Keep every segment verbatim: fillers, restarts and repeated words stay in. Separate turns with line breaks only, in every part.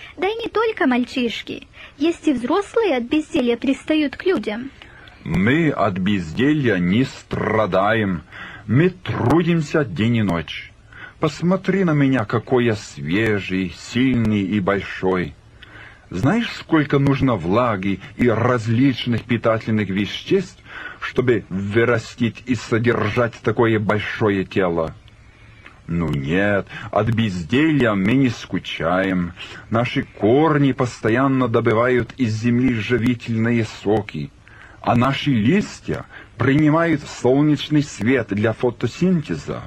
Да и не только мальчишки. Есть и взрослые от безделья пристают к людям.
Мы от безделья не страдаем. Мы трудимся день и ночь. Посмотри на меня, какой я свежий, сильный и большой. Знаешь, сколько нужно влаги и различных питательных веществ, чтобы вырастить и содержать такое большое тело? Ну нет, от безделья мы не скучаем. Наши корни постоянно добывают из земли живительные соки, а наши листья принимают солнечный свет для фотосинтеза.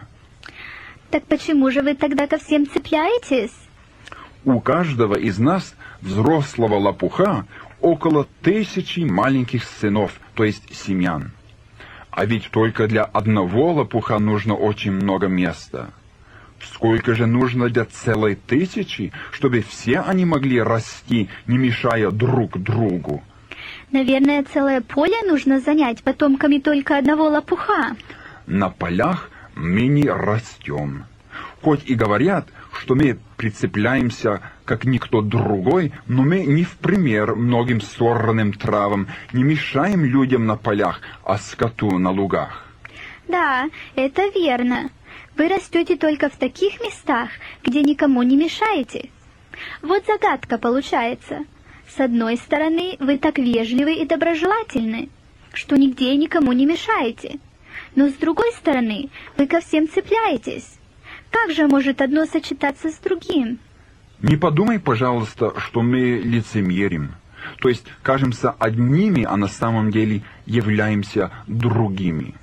Так почему же вы тогда ко всем цепляетесь?
У каждого из нас, взрослого лопуха, около тысячи маленьких сынов, то есть семян. А ведь только для одного лопуха нужно очень много места. Сколько же нужно для целой тысячи, чтобы все они могли расти, не мешая друг другу?
Наверное, целое поле нужно занять потомками только одного лопуха.
На полях мы не растем. Хоть и говорят, что мы прицепляемся, как никто другой, но мы не в пример многим сорным травам, не мешаем людям на полях, а скоту на лугах.
Да, это верно. Вы растете только в таких местах, где никому не мешаете. Вот загадка получается. С одной стороны, вы так вежливы и доброжелательны, что нигде и никому не мешаете. Но с другой стороны, вы ко всем цепляетесь. Как же может одно сочетаться с другим?
Не подумай, пожалуйста, что мы лицемерим. То есть кажемся одними, а на самом деле являемся другими.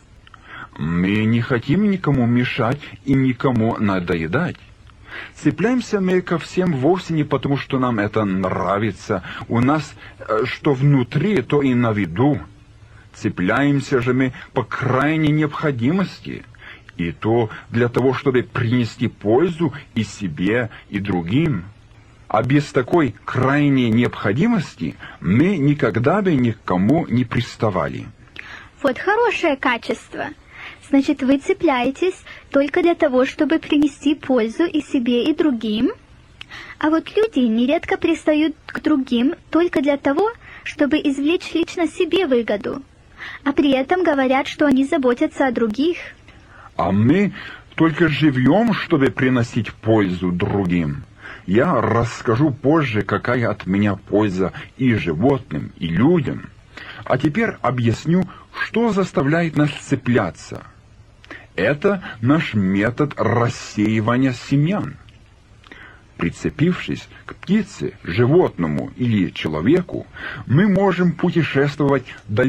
Мы не хотим никому мешать и никому надоедать. Цепляемся мы ко всем вовсе не потому, что нам это нравится. У нас что внутри, то и на виду. Цепляемся же мы по крайней необходимости. И то для того, чтобы принести пользу и себе, и другим. А без такой крайней необходимости мы никогда бы ни к кому не приставали.
Вот хорошее качество. Значит, вы цепляетесь только для того, чтобы принести пользу и себе, и другим? А вот люди нередко пристают к другим только для того, чтобы извлечь лично себе выгоду. А при этом говорят, что они заботятся о других.
А мы только живем, чтобы приносить пользу другим. Я расскажу позже, какая от меня польза и животным, и людям. А теперь объясню, что заставляет нас цепляться. Это наш метод рассеивания семян. Прицепившись к птице, животному или человеку, мы можем путешествовать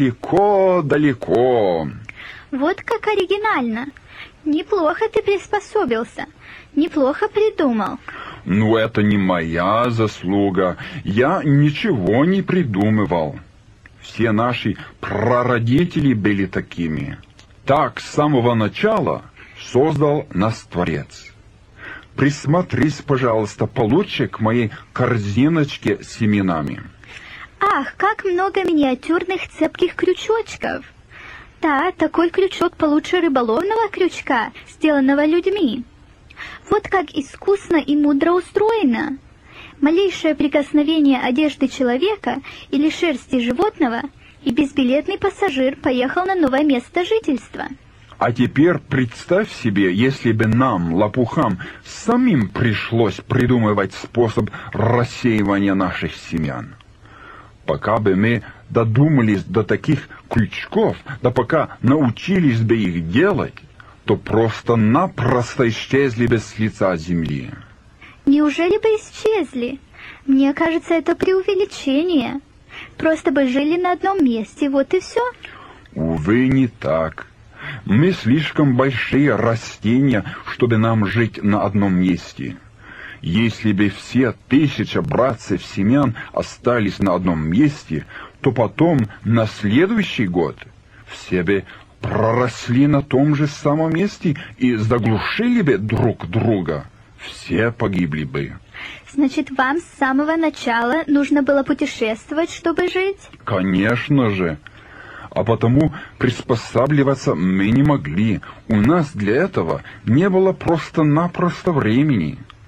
далеко-далеко.
Вот как оригинально. Неплохо ты приспособился, неплохо придумал.
Ну, это не моя заслуга. Я ничего не придумывал. Все наши прародители были такими. Так с самого начала создал нас Творец. Присмотрись, пожалуйста, получше к моей корзиночке с семенами.
Ах, как много миниатюрных цепких крючочков. Да, такой крючок получше рыболовного крючка, сделанного людьми. Вот как искусно и мудро устроено. Малейшее прикосновение одежды человека или шерсти животного, и безбилетный пассажир поехал на новое место жительства.
А теперь представь себе, если бы нам, лопухам, самим пришлось придумывать способ рассеивания наших семян. Пока бы мы додумались до таких крючков, да пока научились бы их делать, то просто-напросто исчезли бы с лица земли.
Неужели бы исчезли? Мне кажется, это преувеличение. Просто бы жили на одном месте, вот и все.
Увы, не так. Мы слишком большие растения, чтобы нам жить на одном месте. Если бы все тысяча братцев семян остались на одном месте, то потом, на следующий год, все бы проросли на том же самом месте и заглушили бы друг друга. Все погибли бы.
Значит, вам с самого начала нужно было путешествовать, чтобы жить?
Конечно же. А потому приспосабливаться мы не могли. У нас для этого не было просто-напросто времени.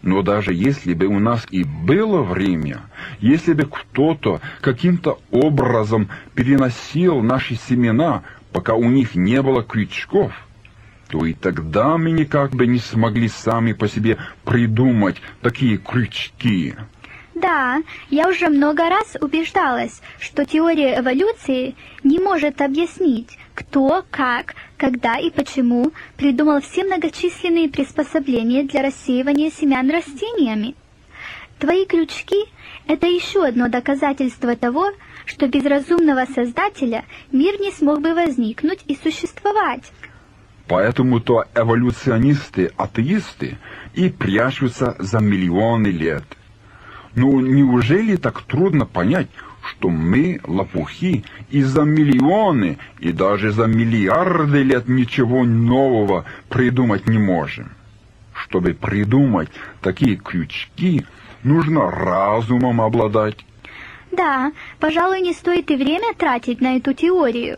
Но даже если бы у нас и было время, если бы кто-то каким-то образом переносил наши семена, пока у них не было крючков, то и тогда мы никак бы не смогли сами по себе придумать такие крючки.
Да, я уже много раз убеждалась, что теория эволюции не может объяснить, кто, как, когда и почему придумал все многочисленные приспособления для рассеивания семян растениями. Твои крючки – это еще одно доказательство того, что без разумного Создателя мир не смог бы возникнуть и существовать.
Поэтому-то эволюционисты, атеисты и прячутся за миллионы лет. Ну, неужели так трудно понять, что мы, лопухи, и за миллионы, и даже за миллиарды лет ничего нового придумать не можем? Чтобы придумать такие крючки, нужно разумом обладать.
Да, пожалуй, не стоит и время тратить на эту теорию.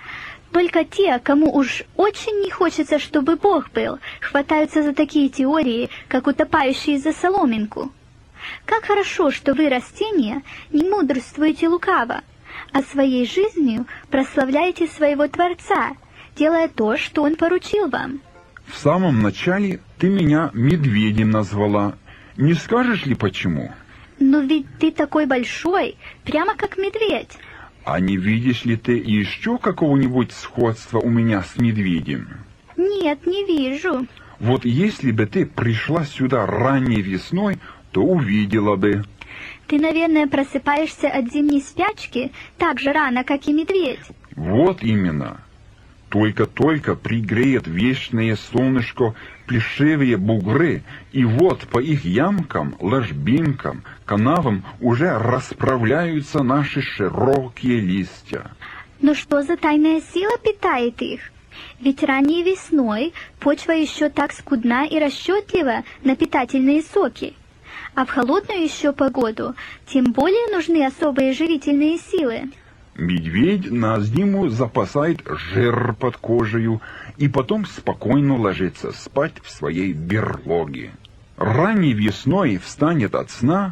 Только те, кому уж очень не хочется, чтобы Бог был, хватаются за такие теории, как утопающие за соломинку. Как хорошо, что вы, растения, не мудрствуете лукаво, а своей жизнью прославляете своего Творца, делая то, что Он поручил вам.
В самом начале ты меня медведем назвала. Не скажешь ли почему?
Но ведь ты такой большой, прямо как медведь.
А не видишь ли ты еще какого-нибудь сходства у меня с медведем?
Нет, не вижу.
Вот если бы ты пришла сюда ранней весной, то увидела бы.
Ты, наверное, просыпаешься от зимней спячки так же рано, как и медведь.
Вот именно. Только-только пригреет вечное солнышко плешивые бугры, и вот по их ямкам, ложбинкам, канавам уже расправляются наши широкие листья.
Но что за тайная сила питает их? Ведь ранней весной почва еще так скудна и расчетлива на питательные соки. А в холодную еще погоду тем более нужны особые живительные силы.
Медведь на зиму запасает жир под кожею и потом спокойно ложится спать в своей берлоге. Ранней весной встанет от сна,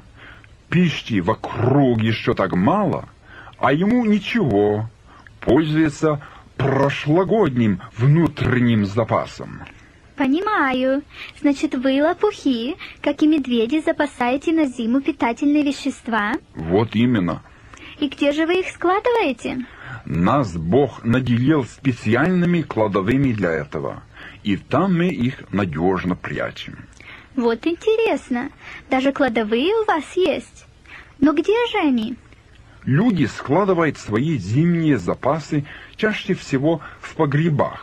пищи вокруг еще так мало, а ему ничего, пользуется прошлогодним внутренним запасом.
Понимаю. Значит, вы, лопухи, как и медведи, запасаете на зиму питательные вещества?
Вот именно.
И где же вы их складываете?
Нас Бог наделил специальными кладовыми для этого, и там мы их надежно прячем.
Вот интересно. Даже кладовые у вас есть. Но где же они?
Люди складывают свои зимние запасы чаще всего в погребах.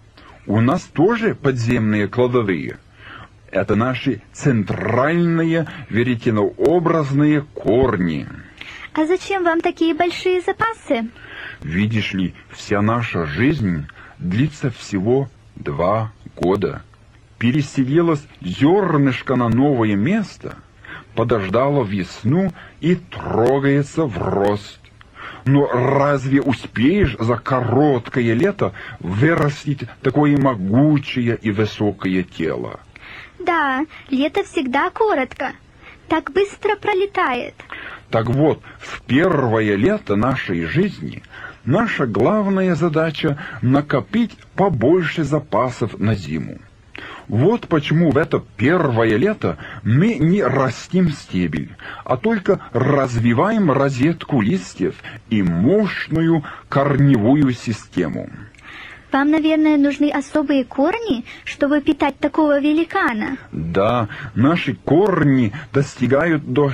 У нас тоже подземные кладовые. Это наши центральные веретенообразные корни.
А зачем вам такие большие запасы?
Видишь ли, вся наша жизнь длится всего два года. Переселилось зернышко на новое место, подождало весну и трогается в рост. Но разве успеешь за короткое лето вырастить такое могучее и высокое тело?
Да, лето всегда коротко. Так быстро пролетает.
Так вот, в первое лето нашей жизни наша главная задача — накопить побольше запасов на зиму. Вот почему в это первое лето мы не растим стебель, а только развиваем розетку листьев и мощную корневую систему.
Вам, наверное, нужны особые корни, чтобы питать такого великана?
Да, наши корни достигают до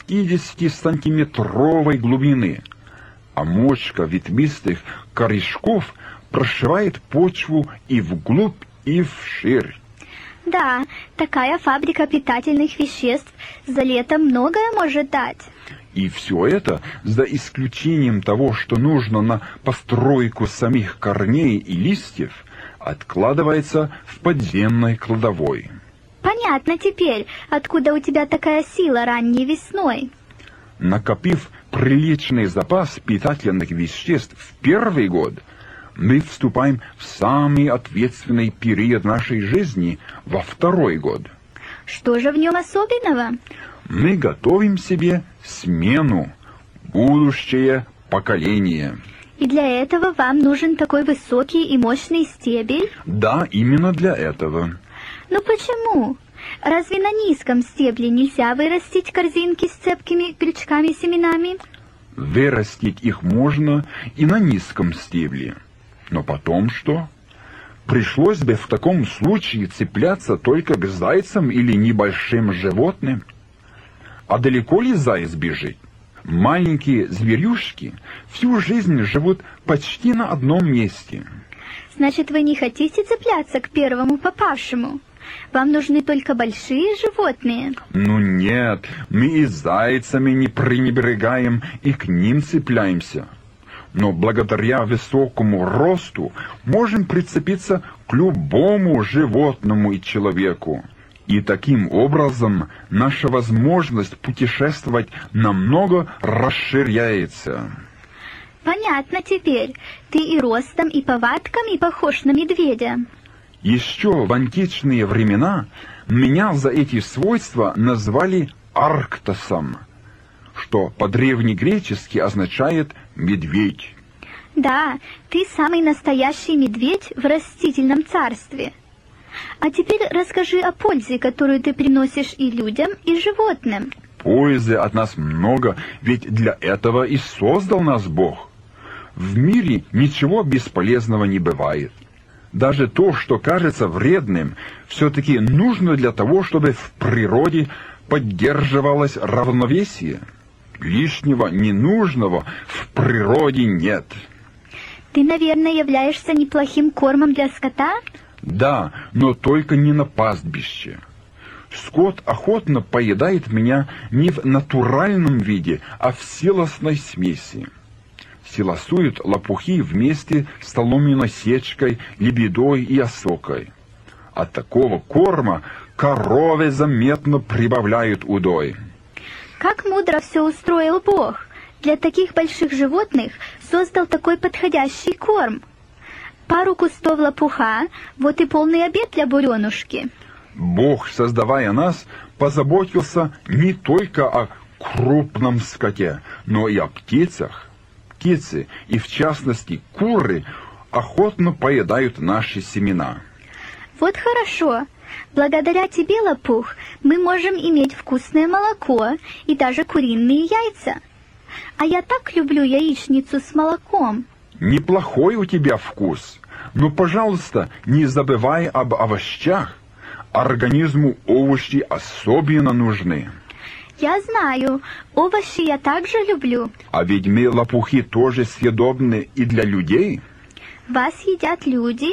шестидесятисантиметровой глубины, а мочка ветвистых корешков прошивает почву и вглубь, и вширь.
Да, такая фабрика питательных веществ за лето многое может дать.
И все это, за исключением того, что нужно на постройку самих корней и листьев, откладывается в подземной кладовой.
Понятно теперь, откуда у тебя такая сила ранней весной.
Накопив приличный запас питательных веществ в первый год, мы вступаем в самый ответственный период нашей жизни во второй год.
Что же в нем особенного?
Мы готовим себе смену, будущее поколение.
И для этого вам нужен такой высокий и мощный стебель?
Да, именно для этого.
Но почему? Разве на низком стебле нельзя вырастить корзинки с цепкими крючками-семенами?
Вырастить их можно и на низком стебле. Но потом что? Пришлось бы в таком случае цепляться только к зайцам или небольшим животным. А далеко ли заяц бежит? Маленькие зверюшки всю жизнь живут почти на одном месте.
Значит, вы не хотите цепляться к первому попавшему? Вам нужны только большие животные?
Ну нет, мы и зайцами не пренебрегаем, и к ним цепляемся. Но благодаря высокому росту можем прицепиться к любому животному и человеку. И таким образом наша возможность путешествовать намного расширяется.
Понятно теперь. Ты и ростом, и повадками похож на медведя.
Еще в античные времена меня за эти свойства назвали Арктосом, что по-древнегречески означает «медведь».
Да, ты самый настоящий медведь в растительном царстве. А теперь расскажи о пользе, которую ты приносишь и людям, и животным.
Пользы от нас много, ведь для этого и создал нас Бог. В мире ничего бесполезного не бывает. Даже то, что кажется вредным, все-таки нужно для того, чтобы в природе поддерживалось равновесие. Лишнего, ненужного в природе нет.
Ты, наверное, являешься неплохим кормом для скота?
Да, но только не на пастбище. Скот охотно поедает меня не в натуральном виде, а в силосной смеси. Силосуют лопухи вместе с соломенной сечкой, лебедой и осокой. От такого корма коровы заметно прибавляют удой.
Как мудро все устроил Бог. Для таких больших животных создал такой подходящий корм. Пару кустов лопуха, вот и полный обед для буренушки.
Бог, создавая нас, позаботился не только о крупном скоте, но и о птицах. Птицы, и в частности куры, охотно поедают наши семена.
Вот хорошо. Благодаря тебе, лопух, мы можем иметь вкусное молоко и даже куриные яйца. А я так люблю яичницу с молоком.
Неплохой у тебя вкус, но, пожалуйста, не забывай об овощах. Организму овощи особенно нужны.
Я знаю, овощи я также люблю.
А ведь мы, лопухи, тоже съедобны и для людей.
Вас едят люди?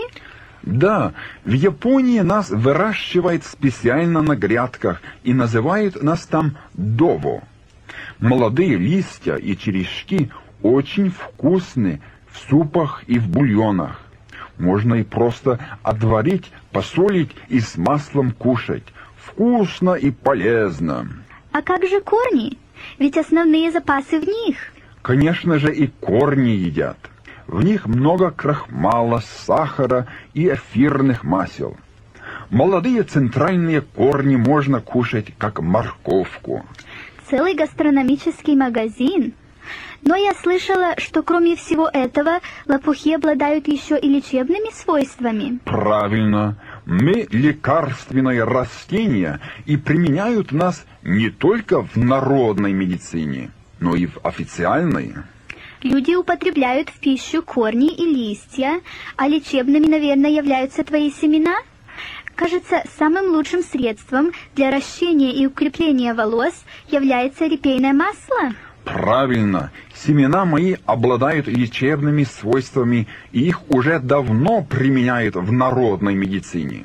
Да, в Японии нас выращивают специально на грядках и называют нас там дово. Молодые листья и черешки очень вкусны в супах и в бульонах. Можно и просто отварить, посолить и с маслом кушать. Вкусно и полезно.
А как же корни? Ведь основные запасы в них.
Конечно же, и корни едят. В них много крахмала, сахара и эфирных масел. Молодые центральные корни можно кушать, как морковку.
Целый гастрономический магазин. Но я слышала, что кроме всего этого, лопухи обладают еще и лечебными свойствами.
Правильно. Мы лекарственное растение, и применяют нас не только в народной медицине, но и в официальной.
Люди употребляют в пищу корни и листья, а лечебными, наверное, являются твои семена? Кажется, самым лучшим средством для ращения и укрепления волос является репейное масло.
Правильно. Семена мои обладают лечебными свойствами, и их уже давно применяют в народной медицине.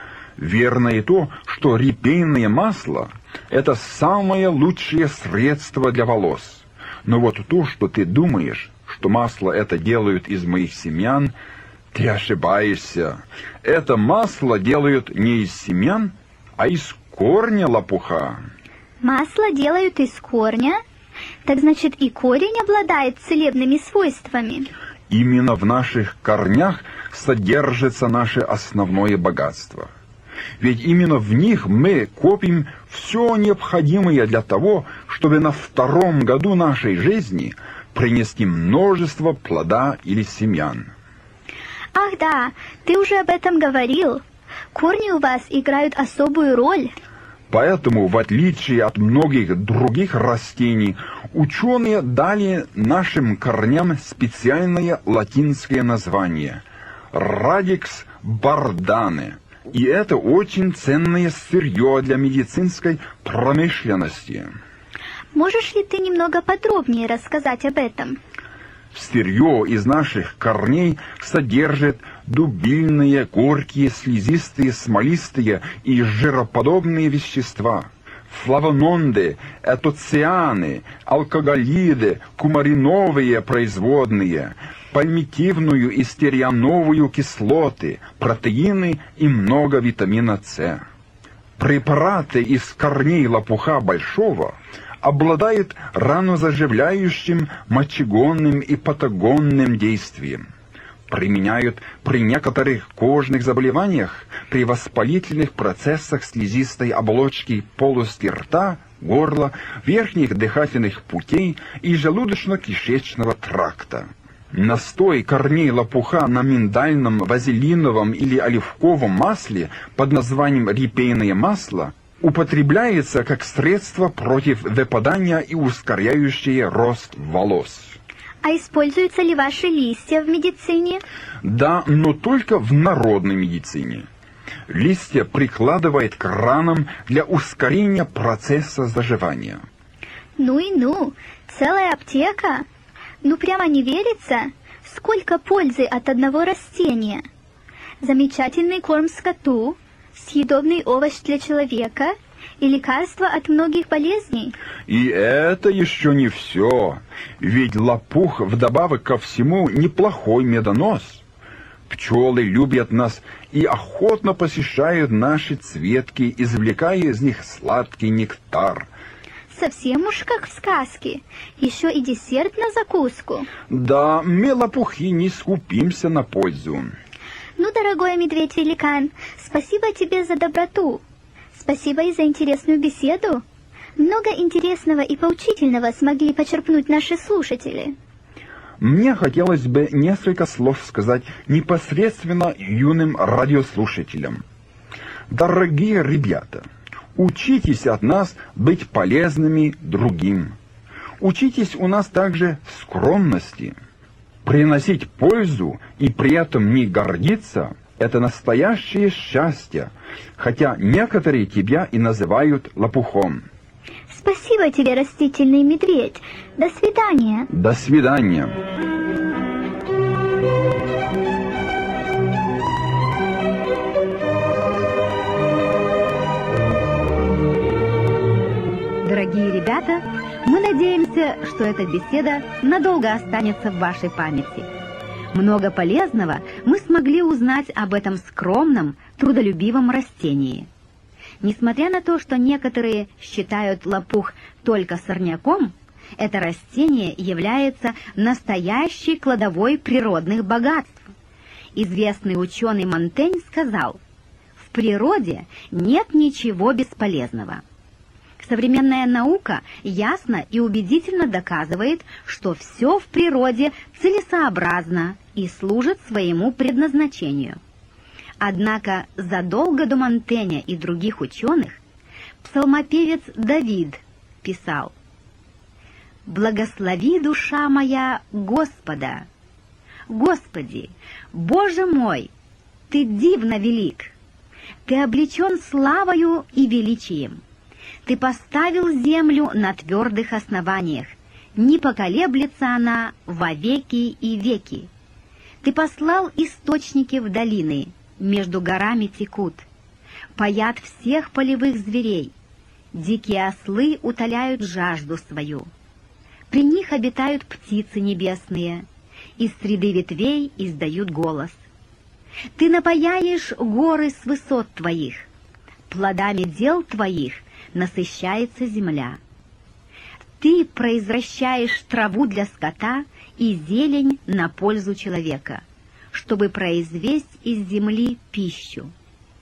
Верно и то, что репейное масло – это самое лучшее средство для волос. Но вот то, что ты думаешь, что масло это делают из моих семян, ты ошибаешься. Это масло делают не из семян, а из корня лопуха.
Масло делают из корня? Так значит, и корень обладает целебными свойствами.
Именно в наших корнях содержится наше основное богатство. Ведь именно в них мы копим все необходимое для того, чтобы на втором году нашей жизни принести множество плода или семян.
Ах да, ты уже об этом говорил. Корни у вас играют особую роль.
Поэтому, в отличие от многих других растений, ученые дали нашим корням специальное латинское название – Radix bardane. И это очень ценное сырье для медицинской промышленности.
Можешь ли ты немного подробнее рассказать об этом?
Сырье из наших корней содержит дубильные, горькие, слизистые, смолистые и жироподобные вещества. Флавононды, этоцианы, алкоголиды, кумариновые производные, пальмитивную и стереановую кислоты, протеины и много витамина С. Препараты из корней лопуха большого обладают ранозаживляющим, мочегонным и патагонным действием. Применяют при некоторых кожных заболеваниях, при воспалительных процессах слизистой оболочки полости рта, горла, верхних дыхательных путей и желудочно-кишечного тракта. Настой корней лопуха на миндальном, вазелиновом или оливковом масле под названием репейное масло употребляется как средство против выпадания и ускоряющее рост волос.
А используются ли ваши листья в медицине?
Да, но только в народной медицине. Листья прикладывают к ранам для ускорения процесса заживания.
Ну и ну, целая аптека. Ну прямо не верится, сколько пользы от одного растения. Замечательный корм скоту, съедобный овощ для человека и лекарство от многих болезней.
И это еще не все. Ведь лопух вдобавок ко всему неплохой медонос. Пчелы любят нас и охотно посещают наши цветки, извлекая из них сладкий нектар.
Совсем уж как в сказке. Еще и десерт на закуску.
Да, мы лопухи не скупимся на пользу.
Ну, дорогой медведь-великан, спасибо тебе за доброту. Спасибо и за интересную беседу. Много интересного и поучительного смогли почерпнуть наши слушатели.
Мне хотелось бы несколько слов сказать непосредственно юным радиослушателям. Дорогие ребята, учитесь от нас быть полезными другим. Учитесь у нас также скромности. Приносить пользу и при этом не гордиться – это настоящее счастье, хотя некоторые тебя и называют лопухом.
Спасибо тебе, растительный медведь. До свидания.
До свидания.
Дорогие ребята, мы надеемся, что эта беседа надолго останется в вашей памяти. Много полезного мы смогли узнать об этом скромном, трудолюбивом растении. Несмотря на то, что некоторые считают лопух только сорняком, это растение является настоящей кладовой природных богатств. Известный ученый Монтень сказал: «В природе нет ничего бесполезного». Современная наука ясно и убедительно доказывает, что все в природе целесообразно и служит своему предназначению. Однако задолго до Монтэня и других ученых псалмопевец Давид писал: «Благослови, душа моя, Господа! Господи, Боже мой, Ты дивно велик! Ты облечен славою и величием! Ты поставил землю на твердых основаниях, не поколеблется она во веки и веки. Ты послал источники в долины, между горами текут, поят всех полевых зверей, дикие ослы утоляют жажду свою. При них обитают птицы небесные, из среды ветвей издают голос. Ты напояешь горы с высот твоих, плодами дел твоих насыщается земля. Ты произвращаешь траву для скота и зелень на пользу человека, чтобы произвести из земли пищу.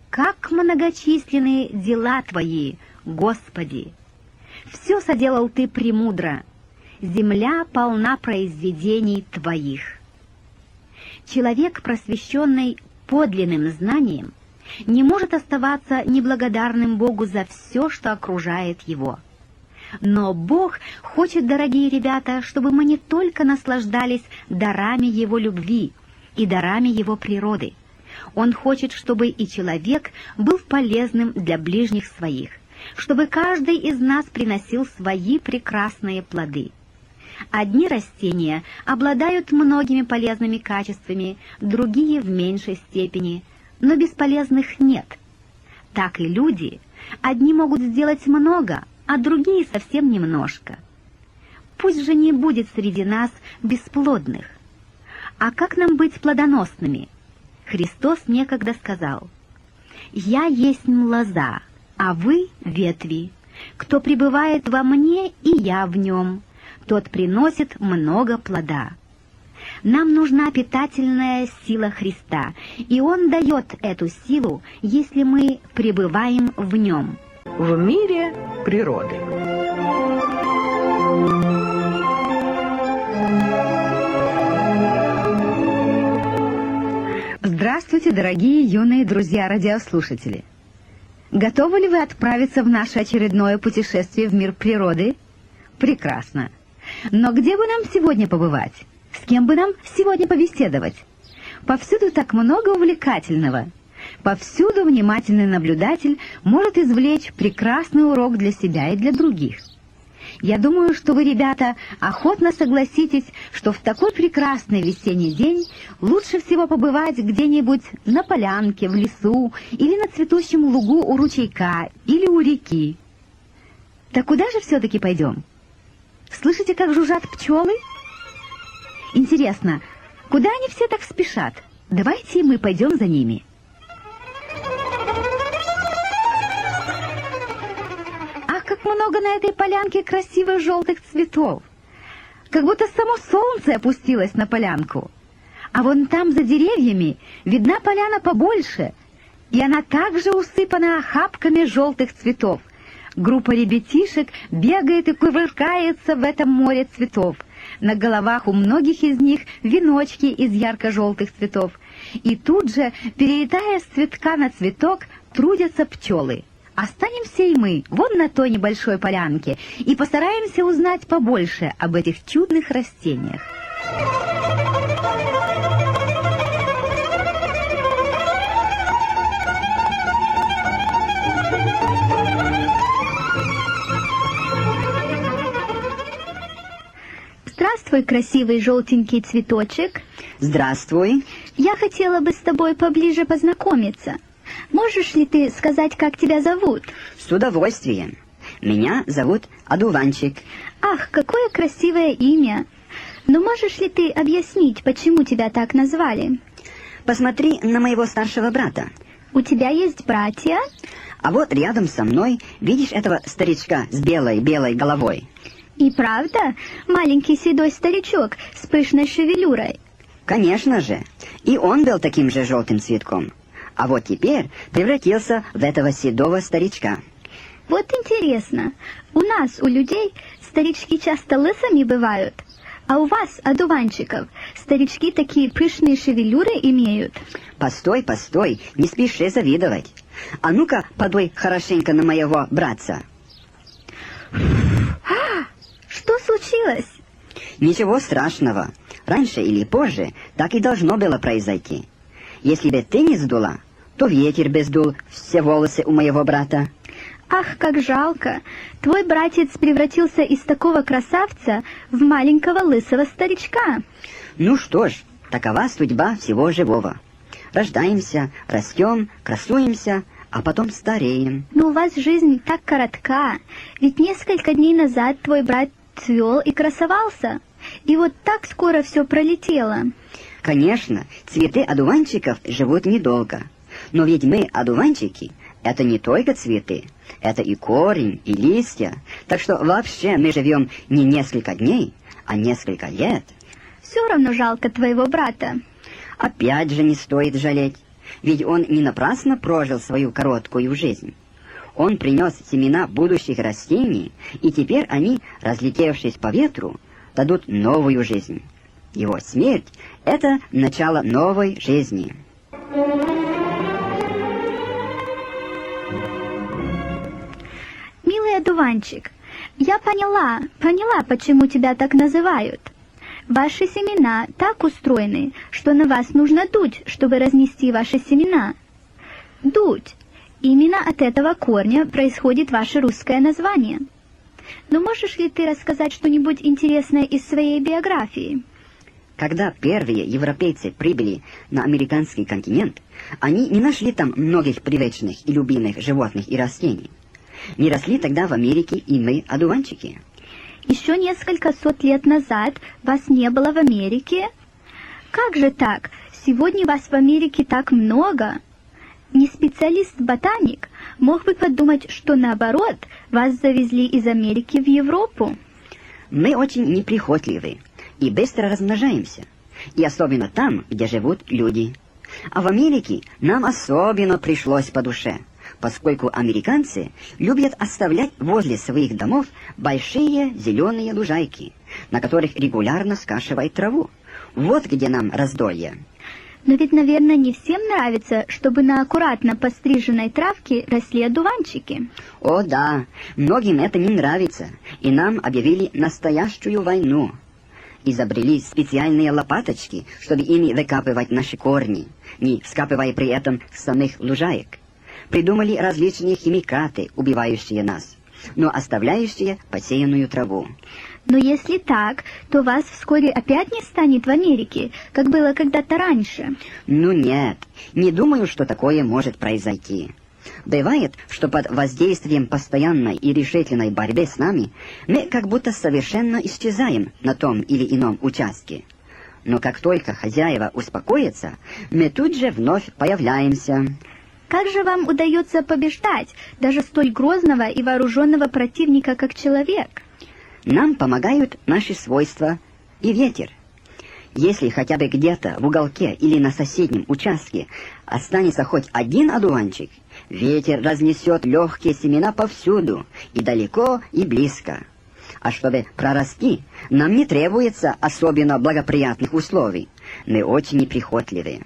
как многочисленны дела Твои, Господи! Все соделал Ты премудро, земля полна произведений Твоих. Человек, просвещенный подлинным знанием, не может оставаться неблагодарным Богу за все, что окружает его. Но Бог хочет, дорогие ребята, чтобы мы не только наслаждались дарами Его любви и дарами Его природы. Он хочет, чтобы и человек был полезным для ближних своих, чтобы каждый из нас приносил свои прекрасные плоды. Одни растения обладают многими полезными качествами, другие в меньшей степени, но бесполезных нет. Так и люди. Одни могут сделать много, а другие совсем немножко. Пусть же не будет среди нас бесплодных. А как нам быть плодоносными? Христос некогда сказал: «Я есть лоза, а вы ветви. Кто пребывает во мне, и я в нем, тот приносит много плода». Нам нужна питательная сила Христа, и Он дает эту силу, если мы пребываем в Нем.
В мире природы.
Здравствуйте, дорогие юные друзья-радиослушатели! Готовы ли вы отправиться в наше очередное путешествие в мир природы? Прекрасно! Но где бы нам сегодня побывать? С кем бы нам сегодня побеседовать? Повсюду так много увлекательного. Повсюду внимательный наблюдатель может извлечь прекрасный урок для себя и для других. Я думаю, что вы, ребята, охотно согласитесь, что в такой прекрасный весенний день лучше всего побывать где-нибудь на полянке, в лесу, или на цветущем лугу у ручейка, или у реки. Так куда же все-таки пойдем? Слышите, как жужжат пчелы? Интересно, куда они все так спешат? Давайте мы пойдем за ними. Ах, как много на этой полянке красивых желтых цветов! Как будто само солнце опустилось на полянку. А вон там за деревьями видна поляна побольше, и она также усыпана охапками желтых цветов. Группа ребятишек бегает и кувыркается в этом море цветов. На головах у многих из них веночки из ярко-желтых цветов. И тут же, перелетая с цветка на цветок, трудятся пчелы. Останемся и мы вон на той небольшой полянке и постараемся узнать побольше об этих чудных растениях.
Здравствуй, красивый желтенький цветочек.
Здравствуй.
Я хотела бы с тобой поближе познакомиться. Можешь ли ты сказать, как тебя зовут?
С удовольствием. Меня зовут Одуванчик.
Ах, какое красивое имя. Но можешь ли ты объяснить, почему тебя так назвали?
Посмотри на моего старшего брата.
У тебя есть братья?
А вот рядом со мной видишь этого старичка с белой-белой головой?
И правда, маленький седой старичок с пышной шевелюрой?
Конечно же. И он был таким же желтым цветком. А вот теперь превратился в этого седого старичка.
Вот интересно, у нас, у людей, старички часто лысыми бывают, а у вас, одуванчиков, старички такие пышные шевелюры имеют?
Постой, постой, не спеши завидовать. А ну-ка, подуй хорошенько на моего братца.
Что случилось?
Ничего страшного. Раньше или позже так и должно было произойти. Если бы ты не сдула, то ветер бы сдул все волосы у моего брата.
Ах, как жалко! Твой братец превратился из такого красавца в маленького лысого старичка.
Ну что ж, такова судьба всего живого. Рождаемся, растем, красуемся, а потом стареем.
Но у вас жизнь так коротка, ведь несколько дней назад твой брат цвел и красовался, и вот так скоро все пролетело.
Конечно, цветы одуванчиков живут недолго, но ведь мы, одуванчики, это не только цветы, это и корень, и листья, так что вообще мы живем не несколько дней, а несколько лет.
Все равно жалко твоего брата.
Опять же не стоит жалеть. Ведь он не напрасно прожил свою короткую жизнь. Он принес семена будущих растений, и теперь они, разлетевшись по ветру, дадут новую жизнь. Его смерть — это начало новой жизни.
Милый одуванчик, я поняла, поняла, почему тебя так называют. Ваши семена так устроены, что на вас нужно дуть, чтобы разнести ваши семена. Дуть. Именно от этого корня происходит ваше русское название. Но можешь ли ты рассказать что-нибудь интересное из своей биографии?
Когда первые европейцы прибыли на американский континент, они не нашли там многих привычных и любимых животных и растений. Не росли тогда в Америке и мы, одуванчики.
Еще несколько сот лет назад вас не было в Америке? Как же так? Сегодня вас в Америке так много. Не специалист-ботаник мог бы подумать, что наоборот, вас завезли из Америки в Европу.
Мы очень неприхотливы и быстро размножаемся, и особенно там, где живут люди. А в Америке нам особенно пришлось по душе, поскольку американцы любят оставлять возле своих домов большие зеленые лужайки, на которых регулярно скашивают траву. Вот где нам раздолье.
Но ведь, наверное, не всем нравится, чтобы на аккуратно постриженной травке росли одуванчики.
О да, многим это не нравится, и нам объявили настоящую войну. Изобрели специальные лопаточки, чтобы ими выкапывать наши корни, не вскапывая при этом самих лужаек. Придумали различные химикаты, убивающие нас, но оставляющие посеянную траву.
Но если так, то вас вскоре опять не станет в Америке, как было когда-то раньше.
Ну нет, не думаю, что такое может произойти. Бывает, что под воздействием постоянной и решительной борьбы с нами мы как будто совершенно исчезаем на том или ином участке. Но как только хозяева успокоятся, мы тут же вновь появляемся.
Как же вам удается побеждать даже столь грозного и вооруженного противника, как человек?
Нам помогают наши свойства и ветер. Если хотя бы где-то в уголке или на соседнем участке останется хоть один одуванчик, ветер разнесет легкие семена повсюду, и далеко, и близко. А чтобы прорасти, нам не требуется особенно благоприятных условий. Мы очень неприхотливы.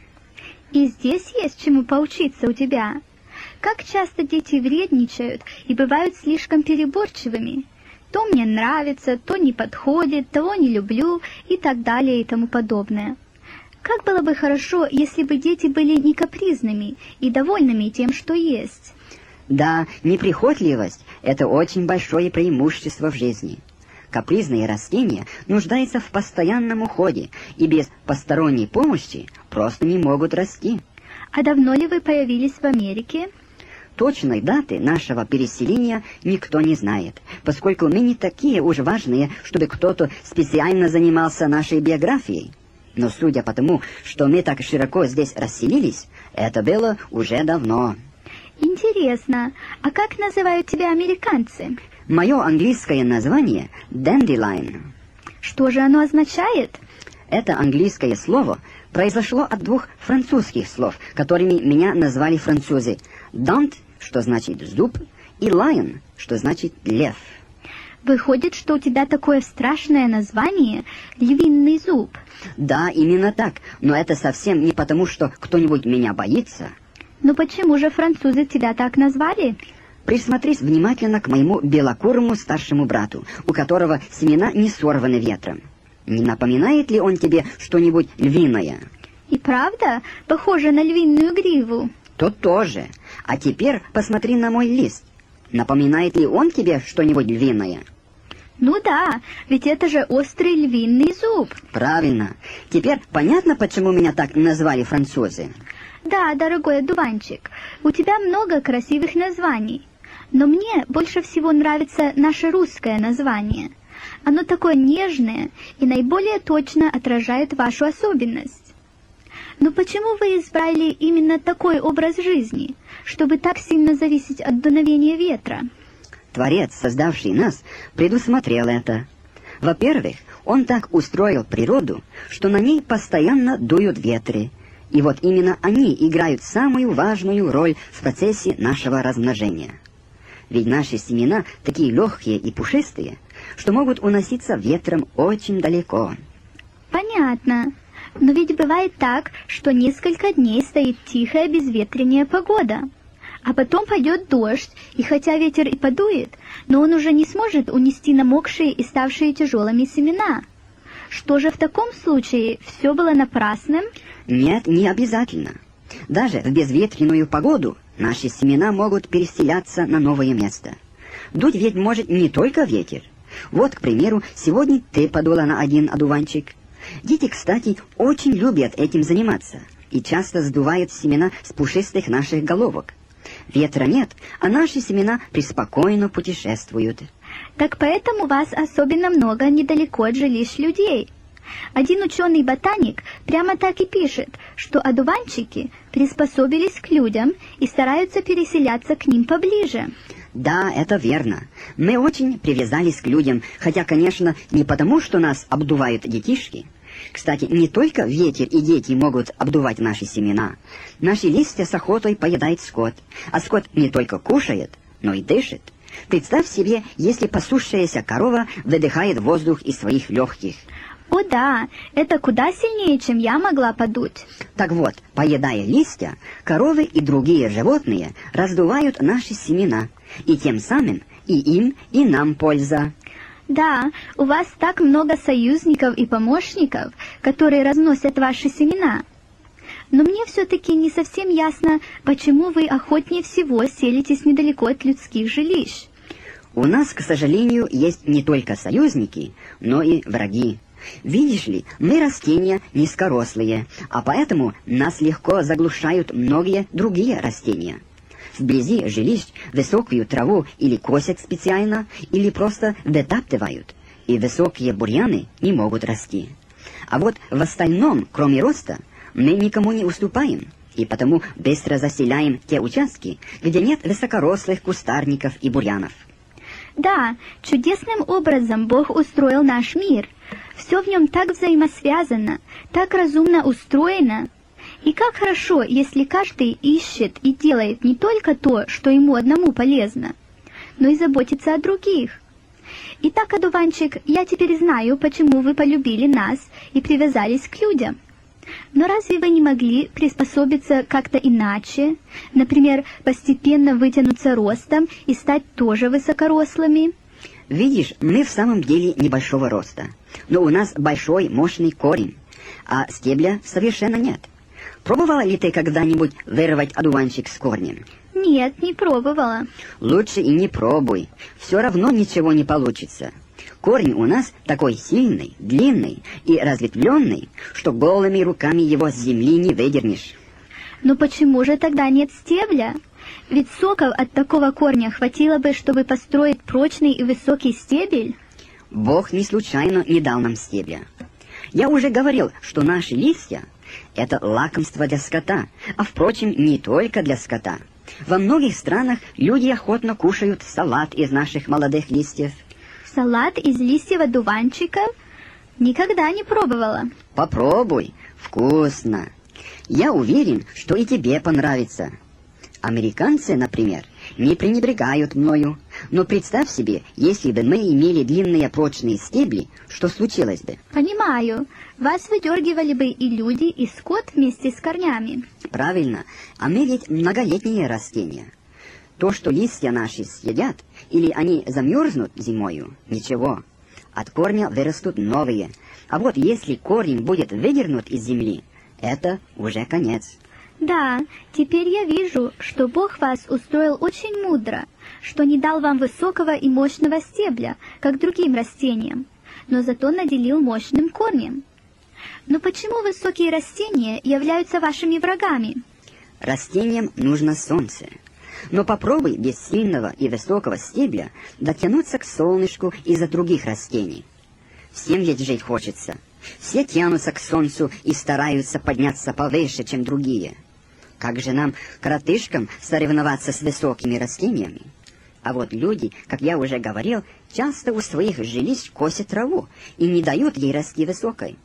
И здесь есть чему поучиться у тебя. Как часто дети вредничают и бывают слишком переборчивыми. То мне нравится, то не подходит, того не люблю и так далее и тому подобное. Как было бы хорошо, если бы дети были не капризными и довольными тем, что есть.
Да, неприхотливость – это очень большое преимущество в жизни. Капризные растения нуждаются в постоянном уходе и без посторонней помощи просто не могут расти.
А давно ли вы появились в Америке?
Точной даты нашего переселения никто не знает, поскольку мы не такие уж важные, чтобы кто-то специально занимался нашей биографией. Но судя по тому, что мы так широко здесь расселились, это было уже давно.
Интересно, а как называют тебя американцы?
Мое английское название — Dandelion.
Что же оно означает?
Это английское слово произошло от двух французских слов, которыми меня назвали французы. Dent, что значит зуб, и lion, что значит лев.
Выходит, что у тебя такое страшное название — львиный зуб.
Да, именно так, но это совсем не потому, что кто-нибудь меня боится.
Но почему же французы тебя так назвали?
Присмотрись внимательно к моему белокурому старшему брату, у которого семена не сорваны ветром. Не напоминает ли он тебе что-нибудь львиное?
И правда, похоже на львиную гриву.
То тоже. А теперь посмотри на мой лист. Напоминает ли он тебе что-нибудь львиное?
Ну да, ведь это же острый львиный зуб.
Правильно. Теперь понятно, почему меня так назвали французы?
Да, дорогой одуванчик, у тебя много красивых названий. Но мне больше всего нравится наше русское название. Оно такое нежное и наиболее точно отражает вашу особенность. Но почему вы избрали именно такой образ жизни, чтобы так сильно зависеть от дуновения ветра?
Творец, создавший нас, предусмотрел это. Во-первых, он так устроил природу, что на ней постоянно дуют ветры, И вот именно они играют самую важную роль в процессе нашего размножения. Ведь наши семена такие легкие и пушистые, что могут уноситься ветром очень далеко.
Понятно. Но ведь бывает так, что несколько дней стоит тихая безветренная погода. А потом пойдет дождь, и хотя ветер и подует, но он уже не сможет унести намокшие и ставшие тяжелыми семена. Что же в таком случае, все было напрасным?
Нет, не обязательно. Даже в безветренную погоду наши семена могут переселяться на новое место. Дуть ведь может не только ветер. Вот, к примеру, сегодня ты подула на один одуванчик. Дети, кстати, очень любят этим заниматься и часто сдувают семена с пушистых наших головок. Ветра нет, а наши семена преспокойно путешествуют.
Так поэтому вас особенно много недалеко от жилищ людей. Один ученый-ботаник прямо так и пишет, что одуванчики приспособились к людям и стараются переселяться к ним поближе.
Да, это верно. Мы очень привязались к людям, хотя, конечно, не потому, что нас обдувают детишки. Кстати, не только ветер и дети могут обдувать наши семена. Наши листья с охотой поедает скот, а скот не только кушает, но и дышит. Представь себе, если пасущаяся корова выдыхает воздух из своих легких.
О да, это куда сильнее, чем я могла подуть.
Так вот, поедая листья, коровы и другие животные раздувают наши семена, и тем самым и им, и нам польза.
Да, у вас так много союзников и помощников, которые разносят ваши семена. Но мне все-таки не совсем ясно, почему вы охотнее всего селитесь недалеко от людских жилищ.
У нас, к сожалению, есть не только союзники, но и враги. Видишь ли, мы растения низкорослые, а поэтому нас легко заглушают многие другие растения. Вблизи жилищ высокую траву или косят специально, или просто вытаптывают, и высокие бурьяны не могут расти. А вот в остальном, кроме роста, мы никому не уступаем, и потому быстро заселяем те участки, где нет высокорослых кустарников и бурьянов.
Да, чудесным образом Бог устроил наш мир. Все в нем так взаимосвязано, так разумно устроено. И как хорошо, если каждый ищет и делает не только то, что ему одному полезно, но и заботится о других. Итак, одуванчик, я теперь знаю, почему вы полюбили нас и привязались к людям. Но разве вы не могли приспособиться как-то иначе? Например, постепенно вытянуться ростом и стать тоже высокорослыми?
Видишь, мы в самом деле небольшого роста, но у нас большой мощный корень, а стебля совершенно нет. Пробовала ли ты когда-нибудь вырвать одуванчик с корнем?
Нет, не пробовала.
Лучше и не пробуй, все равно ничего не получится. Корень у нас такой сильный, длинный и разветвленный, что голыми руками его с земли не выдернешь.
Но почему же тогда нет стебля? Ведь соков от такого корня хватило бы, чтобы построить прочный и высокий стебель.
Бог не случайно не дал нам стебля. Я уже говорил, что наши листья — это лакомство для скота, а, впрочем, не только для скота. Во многих странах люди охотно кушают салат из наших молодых листьев.
Салат из листьев одуванчика? Никогда не пробовала.
Попробуй, вкусно. Я уверен, что и тебе понравится. Американцы, например, не пренебрегают мною. Но представь себе, если бы мы имели длинные прочные стебли, что случилось бы?
Понимаю. Вас выдергивали бы и люди, и скот вместе с корнями.
Правильно. А мы ведь многолетние растения. То, что листья наши съедят, или они замерзнут зимою, ничего. От корня вырастут новые. А вот если корень будет выдернут из земли, это уже конец.
Да, теперь я вижу, что Бог вас устроил очень мудро, что не дал вам высокого и мощного стебля, как другим растениям, но зато наделил мощным корнем. Но почему высокие растения являются вашими врагами?
Растениям нужно солнце. Но попробуй без сильного и высокого стебля дотянуться к солнышку из-за других растений. Всем ведь жить хочется. Все тянутся к солнцу и стараются подняться повыше, чем другие. Как же нам, коротышкам, соревноваться с высокими растениями? А вот люди, как я уже говорил, часто у своих жилищ косят траву и не дают ей расти высокой.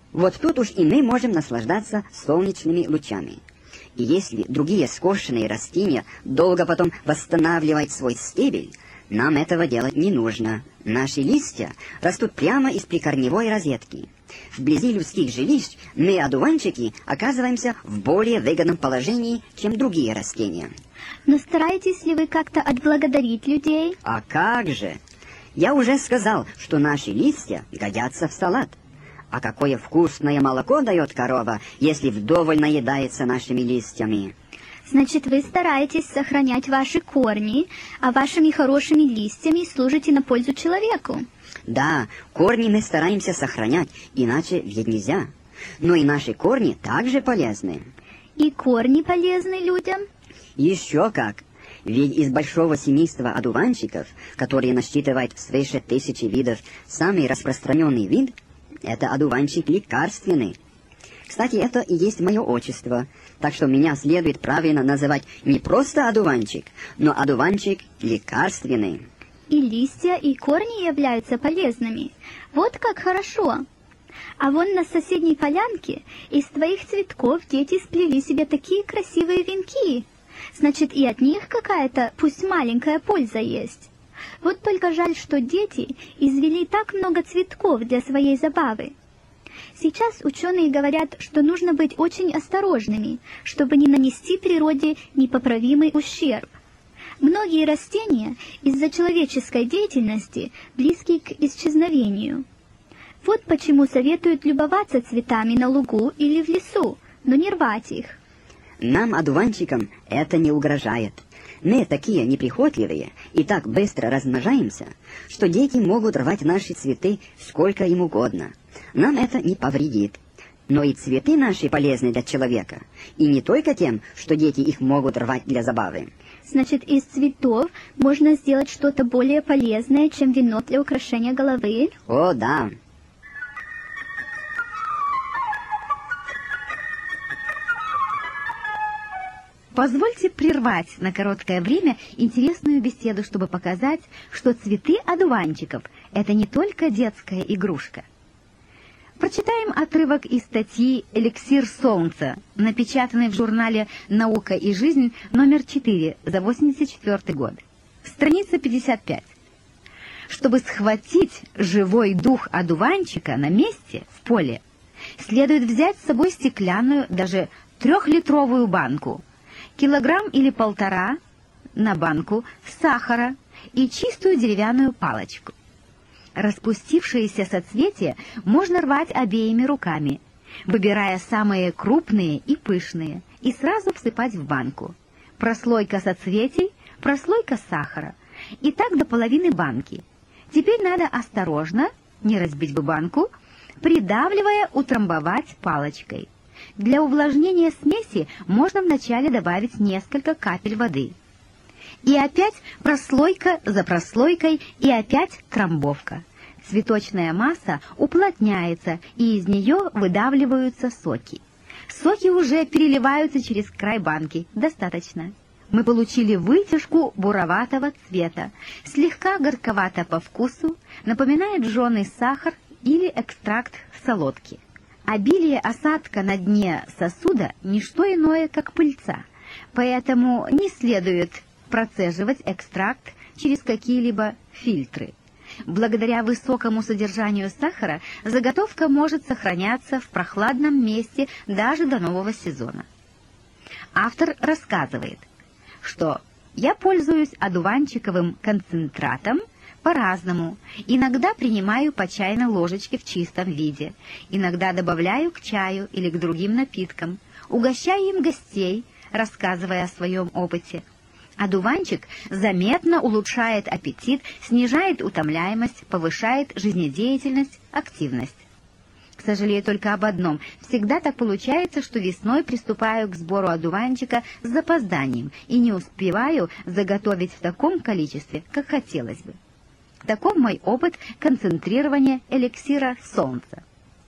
Вот тут уж и мы можем наслаждаться солнечными лучами. И если другие скошенные растения долго потом восстанавливают свой стебель, нам этого делать не нужно. Наши листья растут прямо из прикорневой розетки. Вблизи людских жилищ мы, одуванчики, оказываемся в более выгодном положении, чем другие растения.
Но стараетесь ли вы как-то отблагодарить людей?
А как же? Я уже сказал, что наши листья годятся в салат. А какое вкусное молоко дает корова, если вдоволь наедается нашими листьями.
Значит, вы стараетесь сохранять ваши корни, а вашими хорошими листьями служите на пользу человеку.
Да, корни мы стараемся сохранять, иначе ведь нельзя. Но и наши корни также полезны.
И корни полезны людям?
Еще как. Ведь из большого семейства одуванчиков, которые насчитывают свыше тысячи видов, самый распространенный вид — это одуванчик лекарственный. Кстати, это и есть мое отчество, так что меня следует правильно называть не просто одуванчик, но одуванчик лекарственный.
И листья, и корни являются полезными. Вот как хорошо. А вон на соседней полянке из твоих цветков дети сплели себе такие красивые венки. Значит, и от них какая-то, пусть маленькая, польза есть. Вот только жаль, что дети извели так много цветков для своей забавы. Сейчас ученые говорят, что нужно быть очень осторожными, чтобы не нанести природе непоправимый ущерб. Многие растения из-за человеческой деятельности близки к исчезновению. Вот почему советуют любоваться цветами на лугу или в лесу, но не рвать их.
Нам, одуванчикам, это не угрожает. Мы такие неприхотливые и так быстро размножаемся, что дети могут рвать наши цветы сколько им угодно. Нам это не повредит. Но и цветы наши полезны для человека, и не только тем, что дети их могут рвать для забавы.
Значит, из цветов можно сделать что-то более полезное, чем венок для украшения головы?
О, да.
Позвольте прервать на короткое время интересную беседу, чтобы показать, что цветы одуванчиков – это не только детская игрушка. Прочитаем отрывок из статьи «Эликсир солнца», напечатанной в журнале «Наука и жизнь» номер четыре за восемьдесят четвёртый год. Страница пятьдесят пять. Чтобы схватить живой дух одуванчика на месте, в поле, следует взять с собой стеклянную, даже трехлитровую банку, килограмм или полтора на банку сахара и чистую деревянную палочку. Распустившиеся соцветия можно рвать обеими руками, выбирая самые крупные и пышные, и сразу всыпать в банку. Прослойка соцветий, прослойка сахара, и так до половины банки. Теперь надо осторожно, не разбить бы банку, придавливая, утрамбовать палочкой. Для увлажнения смеси можно вначале добавить несколько капель воды. И опять прослойка за прослойкой, и опять трамбовка. Цветочная масса уплотняется, и из нее выдавливаются соки. Соки уже переливаются через край банки. Достаточно. Мы получили вытяжку буроватого цвета, слегка горьковато по вкусу, напоминает жженый сахар или экстракт солодки. Обилие осадка на дне сосуда – не что иное, как пыльца, поэтому не следует процеживать экстракт через какие-либо фильтры. Благодаря высокому содержанию сахара заготовка может сохраняться в прохладном месте даже до нового сезона. Автор рассказывает, что «я пользуюсь одуванчиковым концентратом по-разному. Иногда принимаю по чайной ложечке в чистом виде, иногда добавляю к чаю или к другим напиткам, угощаю им гостей, рассказывая о своем опыте. Одуванчик заметно улучшает аппетит, снижает утомляемость, повышает жизнедеятельность, активность. Сожалею только об одном. Всегда так получается, что весной приступаю к сбору одуванчика с запозданием и не успеваю заготовить в таком количестве, как хотелось бы. Таков мой опыт концентрирования эликсира солнца.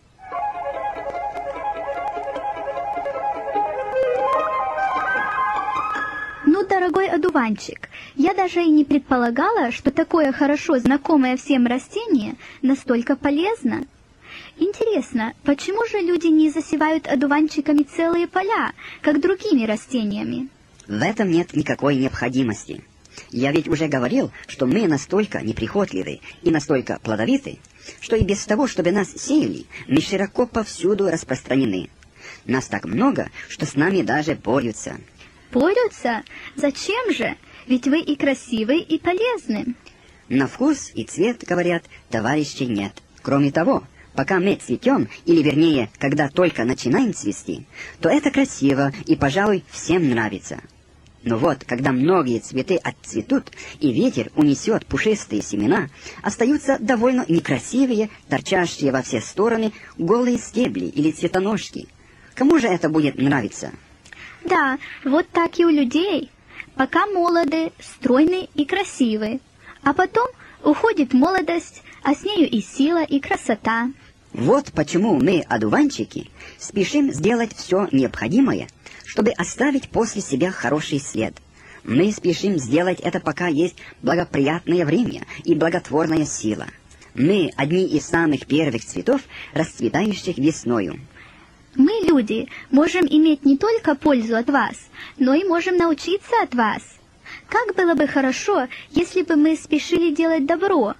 Ну, дорогой одуванчик, я даже и не предполагала, что такое хорошо знакомое всем растение настолько полезно. Интересно, почему же люди не засевают одуванчиками целые поля, как другими растениями?
В этом нет никакой необходимости. Я ведь уже говорил, что мы настолько неприхотливы и настолько плодовиты, что и без того, чтобы нас сеяли, мы широко повсюду распространены. Нас так много, что с нами даже борются.
Борются? Зачем же? Ведь вы и красивы, и полезны.
На вкус и цвет, говорят, товарищей нет. Кроме того, пока мы цветем, или вернее, когда только начинаем цвести, то это красиво и, пожалуй, всем нравится. Но вот, когда многие цветы отцветут, и ветер унесет пушистые семена, остаются довольно некрасивые, торчащие во все стороны голые стебли или цветоножки. Кому же это будет нравиться?
Да, вот так и у людей. Пока молоды, стройны и красивы. А потом уходит молодость, а с нею и сила, и красота.
Вот почему мы, одуванчики, спешим сделать все необходимое, чтобы оставить после себя хороший след. Мы спешим сделать это, пока есть благоприятное время и благотворная сила. Мы одни из самых первых цветов, расцветающих весною.
Мы, люди, можем иметь не только пользу от вас, но и можем научиться от вас. Как было бы хорошо, если бы мы спешили делать добро.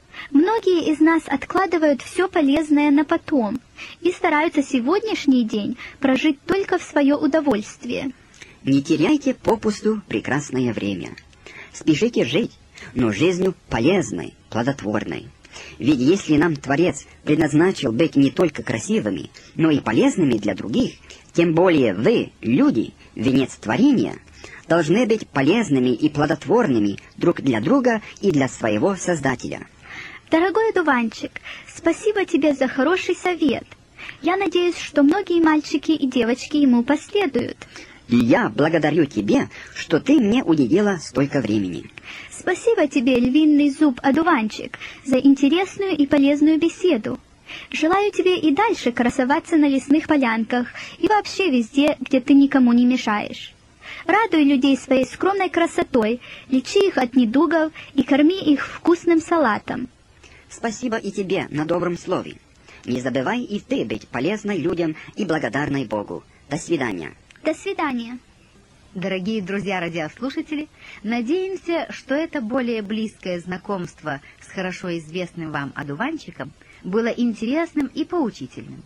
Многие из нас откладывают все полезное на потом и стараются сегодняшний день прожить только в свое удовольствие.
Не теряйте попусту прекрасное время. Спешите жить, но жизнью полезной, плодотворной. Ведь если нам Творец предназначил быть не только красивыми, но и полезными для других, тем более вы, люди, венец творения, должны быть полезными и плодотворными друг для друга и для своего Создателя.
Дорогой одуванчик, спасибо тебе за хороший совет. Я надеюсь, что многие мальчики и девочки ему последуют.
И я благодарю тебе, что ты мне уделила столько времени.
Спасибо тебе, львиный зуб одуванчик, за интересную и полезную беседу. Желаю тебе и дальше красоваться на лесных полянках и вообще везде, где ты никому не мешаешь. Радуй людей своей скромной красотой, лечи их от недугов и корми их вкусным салатом.
Спасибо и тебе на добром слове. Не забывай и ты быть полезной людям и благодарной Богу. До свидания.
До свидания.
Дорогие друзья-радиослушатели, надеемся, что это более близкое знакомство с хорошо известным вам одуванчиком было интересным и поучительным.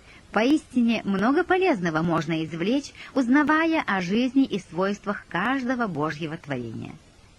Поистине много полезного можно извлечь, узнавая о жизни и свойствах каждого Божьего творения.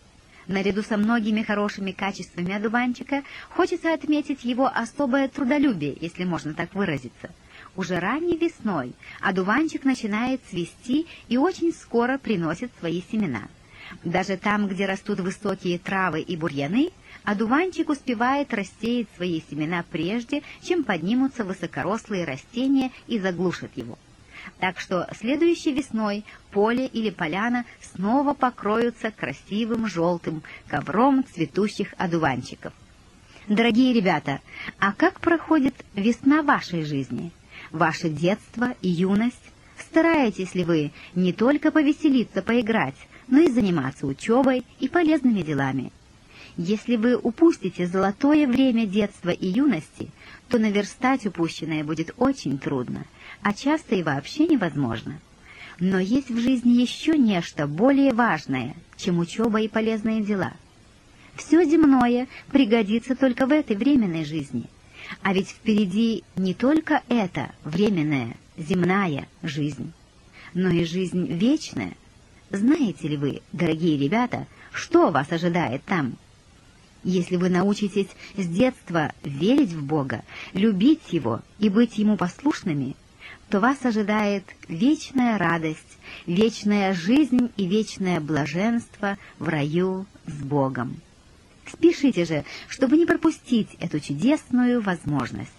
Наряду со многими хорошими качествами одуванчика хочется отметить его особое трудолюбие, если можно так выразиться. Уже ранней весной одуванчик начинает цвести и очень скоро приносит свои семена. Даже там, где растут высокие травы и бурьяны, одуванчик успевает рассеять свои семена прежде, чем поднимутся высокорослые растения и заглушат его. Так что следующей весной поле или поляна снова покроются красивым желтым ковром цветущих одуванчиков. Дорогие ребята, а как проходит весна вашей жизни? Ваше детство и юность? Стараетесь ли вы не только повеселиться, поиграть, но и заниматься учебой и полезными делами? Если вы упустите золотое время детства и юности, то наверстать упущенное будет очень трудно, а часто и вообще невозможно. Но есть в жизни еще нечто более важное, чем учеба и полезные дела. Все земное пригодится только в этой временной жизни, а ведь впереди не только эта временная, земная жизнь, но и жизнь вечная. Знаете ли вы, дорогие ребята, что вас ожидает там? Если вы научитесь с детства верить в Бога, любить Его и быть Ему послушными, то вас ожидает вечная радость, вечная жизнь и вечное блаженство в раю с Богом. Спешите же, чтобы не пропустить эту чудесную возможность.